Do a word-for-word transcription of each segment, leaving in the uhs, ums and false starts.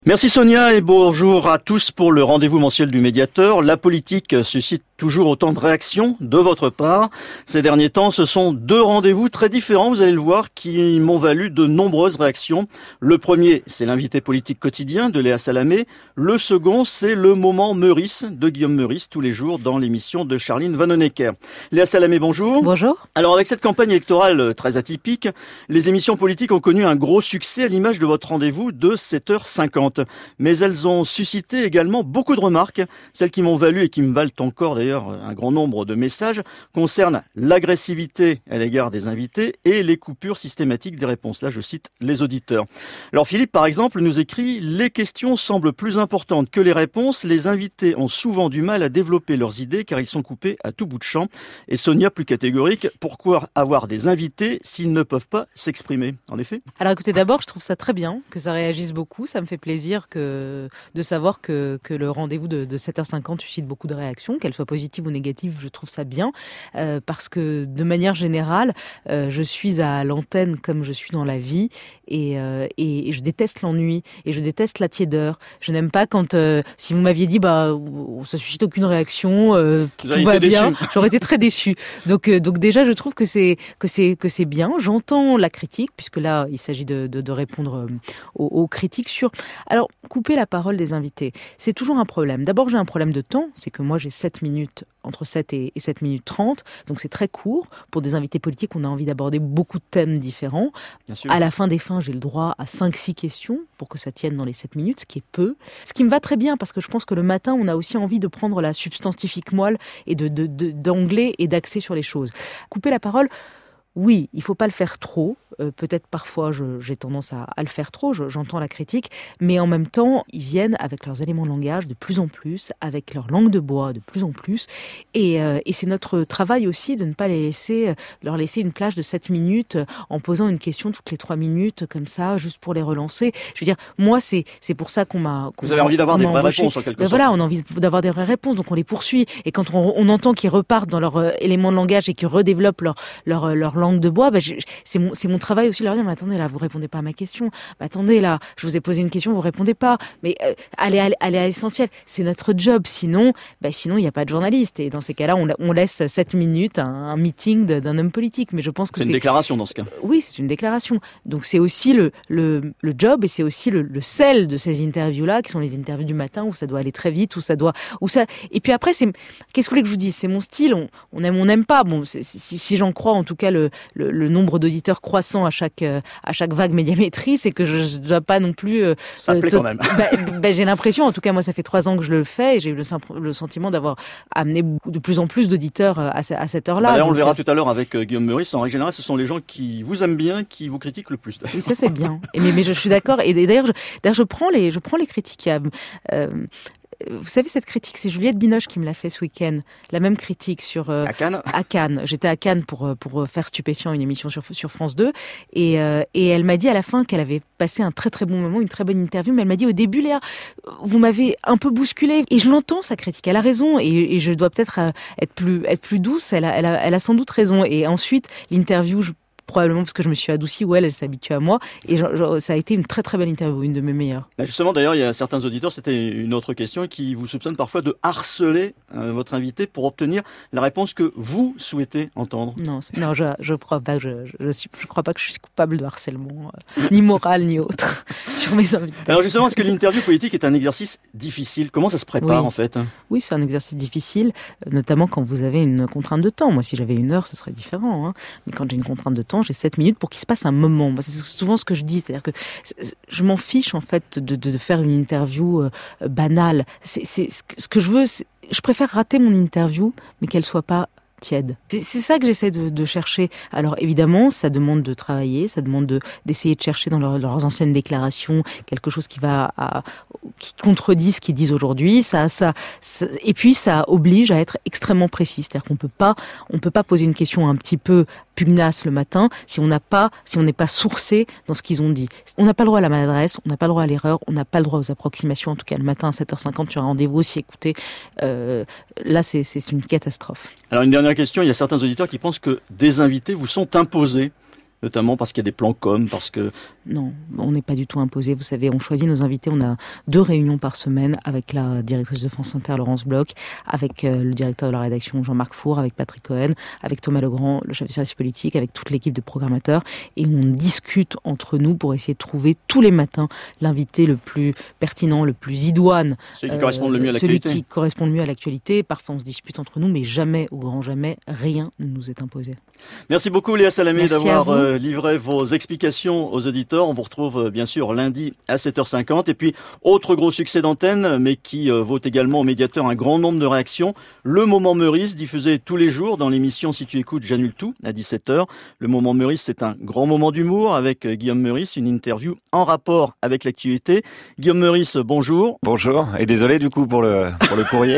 Merci Sonia et bonjour à tous pour le rendez-vous mensuel du médiateur. La politique suscite toujours autant de réactions de votre part. Ces derniers temps, ce sont deux rendez-vous très différents, vous allez le voir, qui m'ont valu de nombreuses réactions. Le premier, c'est l'invité politique quotidien de Léa Salamé. Le second, c'est le moment Meurice de Guillaume Meurice, tous les jours dans l'émission de Charline Vanhoenacker. Léa Salamé, bonjour. Bonjour. Alors avec cette campagne électorale très atypique, les émissions politiques ont connu un gros succès à l'image de votre rendez-vous de sept heures cinquante. Mais elles ont suscité également beaucoup de remarques. Celles qui m'ont valu et qui me valent encore d'ailleurs un grand nombre de messages concernent l'agressivité à l'égard des invités et les coupures systématiques des réponses. Là, je cite les auditeurs. Alors Philippe, par exemple, nous écrit « Les questions semblent plus importantes que les réponses. Les invités ont souvent du mal à développer leurs idées car ils sont coupés à tout bout de champ. » Et Sonia, plus catégorique, « Pourquoi avoir des invités s'ils ne peuvent pas s'exprimer ?» En effet. Alors écoutez, d'abord, je trouve ça très bien que ça réagisse beaucoup. Ça me fait plaisir que de savoir que, que le rendez-vous de, de sept heures cinquante suscite beaucoup de réactions, qu'elles soient positives ou négatives, je trouve ça bien, euh, parce que de manière générale, euh, je suis à l'antenne comme je suis dans la vie, et, euh, et, et je déteste l'ennui, et je déteste la tiédeur. Je n'aime pas quand, euh, si vous m'aviez dit, bah, ça suscite aucune réaction, euh, tout va bien, j'aurais été très déçue. Donc, euh, donc déjà, je trouve que c'est que c'est que c'est bien. J'entends la critique, puisque là, il s'agit de, de, de répondre aux, aux critiques sur. Alors, couper la parole des invités, c'est toujours un problème. D'abord, j'ai un problème de temps, c'est que moi, j'ai sept minutes, entre sept et sept minutes trente, donc c'est très court. Pour des invités politiques, on a envie d'aborder beaucoup de thèmes différents. À la fin des fins, j'ai le droit à cinq six questions pour que ça tienne dans les sept minutes, ce qui est peu. Ce qui me va très bien, parce que je pense que le matin, on a aussi envie de prendre la substantifique moelle et de, de, de, d'angler et d'axer sur les choses. Couper la parole, oui, il faut pas le faire trop. Euh, peut-être parfois je, j'ai tendance à, à le faire trop, je, j'entends la critique, mais en même temps, ils viennent avec leurs éléments de langage de plus en plus, avec leur langue de bois de plus en plus, et, euh, et c'est notre travail aussi de ne pas les laisser, leur laisser une plage de sept minutes en posant une question toutes les trois minutes, comme ça, juste pour les relancer. Je veux dire, moi, c'est, c'est pour ça qu'on m'a... Qu'on Vous avez envie d'avoir des vraies embauché. Réponses, en quelque ben sorte. Voilà, on a envie d'avoir des vraies réponses, donc on les poursuit, et quand on, on entend qu'ils repartent dans leur euh, élément de langage et qu'ils redéveloppent leur, leur, leur langue de bois, bah, je, c'est, mon, c'est mon travail aussi de leur dire, mais attendez là, vous répondez pas à ma question, bah, attendez là, je vous ai posé une question, vous répondez pas, mais euh, allez, allez, allez à l'essentiel, c'est notre job, sinon bah, sinon il n'y a pas de journaliste, et dans ces cas-là, on, on laisse sept minutes, un, un meeting de, d'un homme politique, mais je pense que c'est... C'est une déclaration dans ce cas. Oui, c'est une déclaration, donc c'est aussi le, le, le job, et c'est aussi le, le sel de ces interviews-là, qui sont les interviews du matin, où ça doit aller très vite, où ça doit... Où ça... Et puis après, c'est... qu'est-ce que vous voulez que je vous dise, c'est mon style, on, on aime, on n'aime pas, bon, c'est, si, si j'en crois, en tout cas, le, le le nombre d'auditeurs croissant à chaque euh, à chaque vague médiamétrie, c'est que je ne dois pas non plus. Euh, ça plaît te, quand même. bah, bah, j'ai l'impression, en tout cas moi, ça fait trois ans que je le fais, et j'ai eu le, le sentiment d'avoir amené de plus en plus d'auditeurs à, à cette heure-là. Bah, là, on donc, le verra euh... tout à l'heure avec euh, Guillaume Meurice. En règle générale, ce sont les gens qui vous aiment bien, qui vous critiquent le plus. Oui, ça c'est bien. Et, mais, mais je suis d'accord. Et d'ailleurs, je, d'ailleurs, je prends les je prends les critiques. Euh, Vous savez, cette critique, c'est Juliette Binoche qui me l'a fait ce week-end. La même critique sur... Euh, à Cannes À Cannes. J'étais à Cannes pour, pour faire Stupéfiant, une émission sur, sur France deux. Et, euh, et elle m'a dit à la fin qu'elle avait passé un très très bon moment, une très bonne interview. Mais elle m'a dit au début, Léa, vous m'avez un peu bousculée. Et je l'entends, sa critique. Elle a raison. Et, et je dois peut-être être plus, être plus douce. Elle a, elle, a, elle a sans doute raison. Et ensuite, l'interview... Je, probablement parce que je me suis adoucie, ou elle, elle s'habitue à moi. Et je, je, ça a été une très très belle interview, une de mes meilleures. Justement, d'ailleurs, il y a certains auditeurs, c'était une autre question, qui vous soupçonnent parfois de harceler euh, votre invité pour obtenir la réponse que vous souhaitez entendre. Non, non, je je crois pas que je je, je, suis, je crois pas que je suis coupable de harcèlement, euh, ni moral ni autre, sur mes invités. Alors justement, est-ce que l'interview politique est un exercice difficile ? Comment ça se prépare oui. en fait ? Oui, c'est un exercice difficile, notamment quand vous avez une contrainte de temps. Moi, si j'avais une heure, ce serait différent. Hein. Mais quand j'ai une contrainte de temps, j'ai sept minutes pour qu'il se passe un moment. C'est souvent ce que je dis, c'est-à-dire que je m'en fiche en fait de, de, de faire une interview euh, banale. C'est, c'est, ce que je veux, c'est, je préfère rater mon interview, mais qu'elle soit pas tiède. C'est, c'est ça que j'essaie de, de chercher. Alors évidemment, ça demande de travailler, ça demande de, d'essayer de chercher dans leur, leurs anciennes déclarations quelque chose qui va à, qui contredit ce qu'ils disent aujourd'hui. Ça, ça, ça, et puis ça oblige à être extrêmement précis. C'est-à-dire qu'on peut pas, on peut pas poser une question un petit peu pugnace le matin si on n'a pas, si on n'est pas sourcé dans ce qu'ils ont dit. On n'a pas le droit à la maladresse, on n'a pas le droit à l'erreur, on n'a pas le droit aux approximations. En tout cas, le matin à sept heures cinquante sur un rendez-vous aussi écouté. Euh, là, c'est, c'est une catastrophe. Alors une dernière question, il y a certains auditeurs qui pensent que des invités vous sont imposés. Notamment parce qu'il y a des plans com, parce que... Non, on n'est pas du tout imposé. Vous savez, on choisit nos invités. On a deux réunions par semaine avec la directrice de France Inter, Laurence Bloch, avec euh, le directeur de la rédaction, Jean-Marc Four, avec Patrick Cohen, avec Thomas Legrand, le chef du service politique, avec toute l'équipe de programmateurs. Et on discute entre nous pour essayer de trouver tous les matins l'invité le plus pertinent, le plus idoine. Celui qui euh, correspond le mieux à l'actualité. Celui qui correspond le mieux à l'actualité. Parfois, on se dispute entre nous, mais jamais, au grand jamais, rien ne nous est imposé. Merci beaucoup, Léa Salamé, d'avoir euh, livré vos explications aux auditeurs. On vous retrouve bien sûr lundi à sept heures cinquante. Et puis, autre gros succès d'antenne, mais qui euh, vaut également au médiateur un grand nombre de réactions. Le Moment Meurice, diffusé tous les jours dans l'émission Si tu écoutes, j'annule tout, à dix-sept heures. Le Moment Meurice, c'est un grand moment d'humour avec euh, Guillaume Meurice, une interview en rapport avec l'actualité. Guillaume Meurice, bonjour. Bonjour, et désolé du coup pour le, pour le courrier.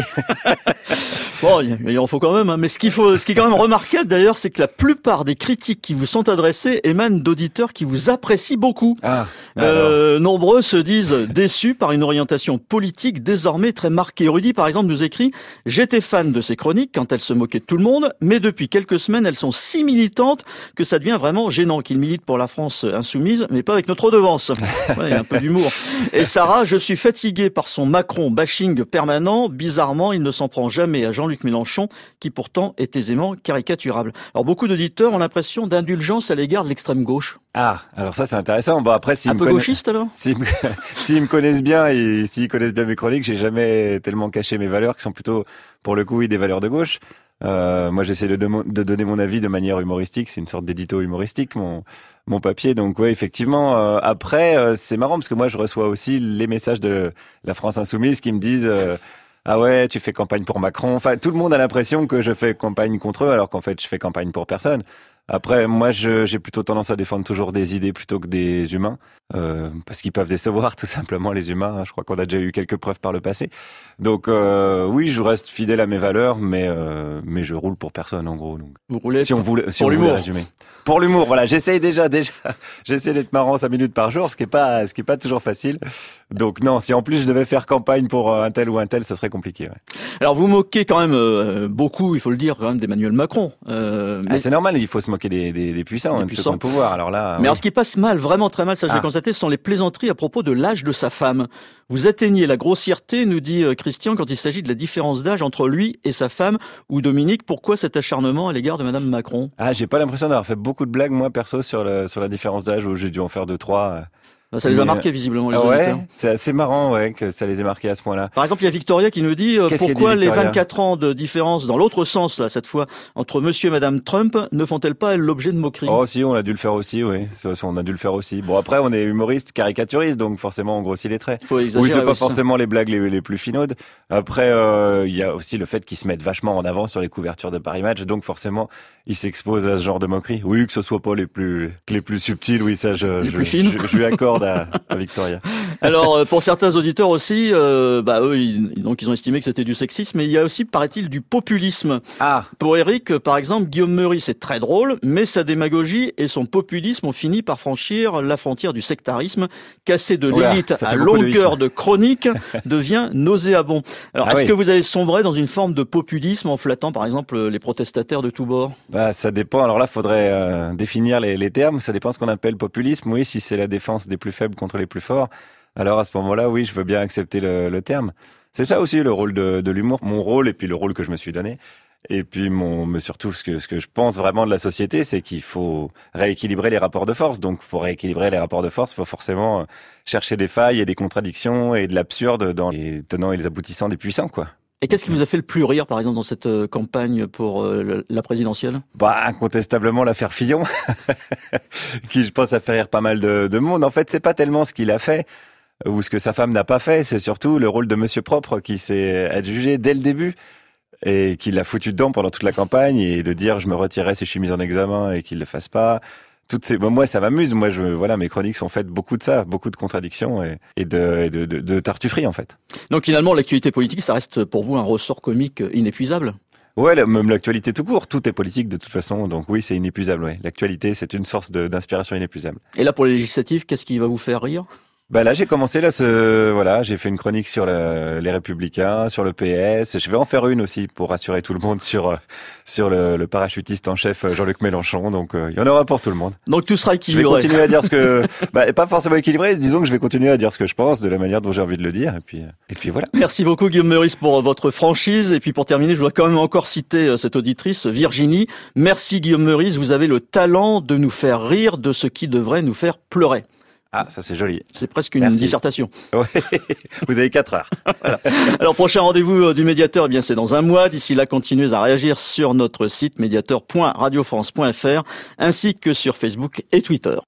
Bon, il en faut quand même, hein. Mais ce qu'il faut, ce qui est quand même remarquable d'ailleurs, c'est que la plupart des critiques qui vous sont adressées émanent d'auditeurs qui vous apprécient beaucoup. Ah, euh, nombreux se disent déçus par une orientation politique désormais très marquée. Rudy, par exemple, nous écrit « J'étais fan de ces chroniques quand elles se moquaient de tout le monde, mais depuis quelques semaines, elles sont si militantes que ça devient vraiment gênant qu'il milite pour la France insoumise, mais pas avec notre redevance. » Ouais, il y a un peu d'humour. Et Sarah, je suis fatigué par son Macron bashing permanent. Bizarrement, il ne s'en prend jamais à Jean-Luc Mélenchon, qui pourtant est aisément caricaturable. Alors beaucoup d'auditeurs ont l'impression d'indulgence à l'égard de l'extrême gauche. Ah, alors ça c'est intéressant. Bon après, s'ils un me peu conna... gauchiste alors. S'ils me... s'ils me connaissent bien et s'ils connaissent bien mes chroniques, j'ai jamais tellement caché mes valeurs, qui sont plutôt, pour le coup, oui, des valeurs de gauche. Euh, moi, j'essaie de, de, de donner mon avis de manière humoristique. C'est une sorte d'édito humoristique, mon, mon papier. Donc, ouais, effectivement. Euh, après, euh, c'est marrant parce que moi, je reçois aussi les messages de la France Insoumise qui me disent euh, ah ouais, tu fais campagne pour Macron. Enfin, tout le monde a l'impression que je fais campagne contre eux, alors qu'en fait, je fais campagne pour personne. Après, moi, je, j'ai plutôt tendance à défendre toujours des idées plutôt que des humains, euh, parce qu'ils peuvent décevoir tout simplement les humains. Je crois qu'on a déjà eu quelques preuves par le passé. Donc, euh, oui, je reste fidèle à mes valeurs, mais euh, mais je roule pour personne en gros. Donc, vous roulez si on voulait, si pour on l'humour. voulait résumer. Pour l'humour, voilà. J'essaye déjà, déjà, j'essaie d'être marrant cinq minutes par jour, ce qui est pas, ce qui est pas toujours facile. Donc non, si en plus je devais faire campagne pour un tel ou un tel, ça serait compliqué. Ouais. Alors vous moquez quand même euh, beaucoup, il faut le dire, quand même d'Emmanuel Macron. Euh, ah, mais... C'est normal, il faut se moquer des, des, des puissants, des hein, puissants. De ceux qui ont le pouvoir. Alors là, mais oui. alors ce qui passe mal, vraiment très mal, ça je l'ai ah. constaté, ce sont les plaisanteries à propos de l'âge de sa femme. Vous atteignez la grossièreté, nous dit Christian, quand il s'agit de la différence d'âge entre lui et sa femme. Ou Dominique, pourquoi cet acharnement à l'égard de Madame Macron? Ah, j'ai pas l'impression d'avoir fait beaucoup de blagues, moi, perso, sur, le, sur la différence d'âge, où j'ai dû en faire deux, trois. Ça les a marqués visiblement les ouais, auditeurs. C'est assez marrant ouais, que ça les ait marqués à ce point-là. Par exemple, il y a Victoria qui nous dit euh, pourquoi dit, les vingt-quatre ans de différence dans l'autre sens, là, cette fois, entre Monsieur et Madame Trump ne font-elles pas l'objet de moqueries? Oh si, on a dû le faire aussi, oui. On a dû le faire aussi. Bon après, on est humoriste, caricaturiste, donc forcément on grossit les traits. Faut exagérer. Oui, c'est pas ça. forcément les blagues les, les plus finaudes. Après, il euh, y a aussi le fait qu'ils se mettent vachement en avant sur les couvertures de Paris Match, donc forcément ils s'exposent à ce genre de moqueries. Oui, que ce soit pas les plus les plus subtiles, oui, ça je les je, plus fines. je, je lui accorde à, à Victoria. Alors pour certains auditeurs aussi, euh, bah eux, ils, donc ils ont estimé que c'était du sexisme, mais il y a aussi, paraît-il, du populisme. Ah. Pour Eric, par exemple, Guillaume Meurice c'est très drôle, mais sa démagogie et son populisme ont fini par franchir la frontière du sectarisme, casser de l'élite à longueur de, de chronique devient nauséabond. Alors ah est-ce oui. que vous avez sombré dans une forme de populisme en flattant, par exemple, les protestataires de tous bords? Bah ça dépend. Alors là, faudrait euh, définir les, les termes. Ça dépend ce qu'on appelle populisme. Oui, si c'est la défense des plus faibles contre les plus forts. Alors à ce moment-là, oui, je veux bien accepter le, le terme. C'est ça aussi le rôle de, de l'humour, mon rôle et puis le rôle que je me suis donné. Et puis mon, mais surtout ce que ce que je pense vraiment de la société, c'est qu'il faut rééquilibrer les rapports de force. Donc pour rééquilibrer les rapports de force, il faut forcément chercher des failles et des contradictions et de l'absurde dans les tenants et les aboutissants des puissants, quoi. Et qu'est-ce qui vous a fait le plus rire, par exemple, dans cette euh, campagne pour euh, la présidentielle? Bah, incontestablement l'affaire Fillon, qui, je pense, a fait rire pas mal de, de monde. En fait, c'est pas tellement ce qu'il a fait ou ce que sa femme n'a pas fait, c'est surtout le rôle de Monsieur Propre qui s'est adjugé dès le début et qui l'a foutu dedans pendant toute la campagne et de dire je me retirerai si je suis mis en examen et qu'il le fasse pas. Toutes ces, bon, moi, ça m'amuse. Moi, je, voilà, mes chroniques sont faites beaucoup de ça, beaucoup de contradictions et, et de, et de, de, de tartufferie, en fait. Donc, finalement, l'actualité politique, ça reste pour vous un ressort comique inépuisable? Ouais, même l'actualité tout court. Tout est politique, de toute façon. Donc oui, c'est inépuisable, ouais. L'actualité, c'est une source de, d'inspiration inépuisable. Et là, pour les législatives, qu'est-ce qui va vous faire rire? Bah là, j'ai commencé là, ce voilà, j'ai fait une chronique sur le, les Républicains, sur le P S. Je vais en faire une aussi pour rassurer tout le monde sur sur le, le parachutiste en chef Jean-Luc Mélenchon. Donc euh, il y en aura pour tout le monde. Donc tout sera équilibré. Je vais continuer à dire ce que, bah, pas forcément équilibré. Disons que je vais continuer à dire ce que je pense de la manière dont j'ai envie de le dire. Et puis et puis voilà. Merci beaucoup Guillaume Meurice pour votre franchise. Et puis pour terminer, je dois quand même encore citer cette auditrice Virginie. Merci Guillaume Meurice, vous avez le talent de nous faire rire de ce qui devrait nous faire pleurer. Ah, ça c'est joli. C'est presque une Merci. dissertation. Ouais. Vous avez quatre heures. Voilà. Alors, prochain rendez-vous du Médiateur, eh bien, c'est dans un mois. D'ici là, continuez à réagir sur notre site médiateur point radio france point f r ainsi que sur Facebook et Twitter.